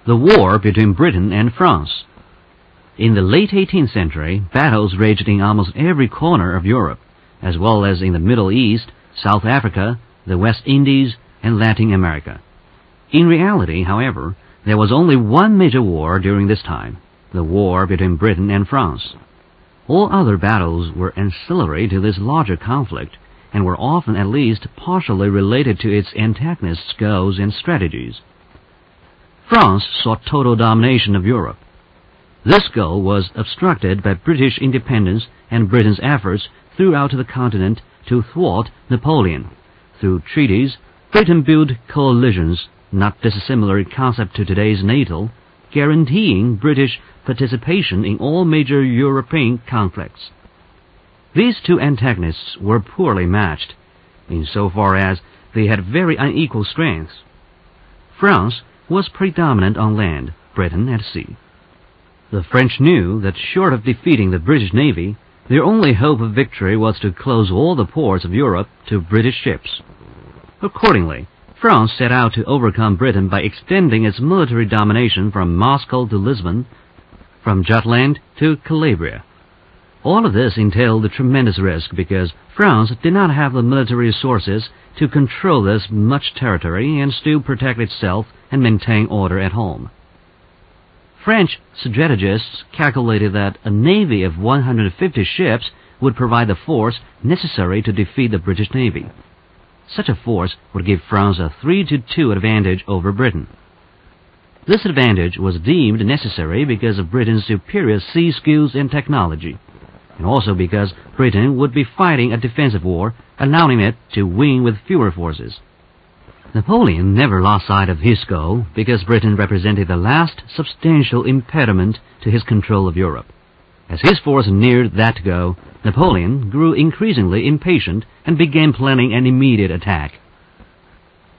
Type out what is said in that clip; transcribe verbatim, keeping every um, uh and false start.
the war between Britain and France. In the late eighteenth century, battles raged in almost every corner of Europe, as well as in the Middle East, South Africa, the West Indies, and Latin America. In reality, however, there was only one major war during this time, the war between Britain and France. All other battles were ancillary to this larger conflict, and were often at least partially related to its antagonists' goals and strategies. France sought total domination of Europe. This goal was obstructed by British independence and Britain's efforts throughout the continent to thwart Napoleon. Through treaties, Britain built coalitions, not dissimilar in concept to today's NATO, guaranteeing British participation in all major European conflicts. These two antagonists were poorly matched, insofar as they had very unequal strengths. France was predominant on land, Britain at sea. The French knew that short of defeating the British Navy, their only hope of victory was to close all the ports of Europe to British ships. Accordingly, France set out to overcome Britain by extending its military domination from Moscow to Lisbon, from Jutland to Calabria. All of this entailed a tremendous risk because France did not have the military resources to control this much territory and still protect itself and maintain order at home. French strategists calculated that a navy of one hundred fifty ships would provide the force necessary to defeat the British Navy. Such a force would give France a three to two advantage over Britain. This advantage was deemed necessary because of Britain's superior sea skills and technology, and also because Britain would be fighting a defensive war, allowing it to win with fewer forces. Napoleon never lost sight of his goal because Britain represented the last substantial impediment to his control of Europe. As his force neared that goal, Napoleon grew increasingly impatient and began planning an immediate attack.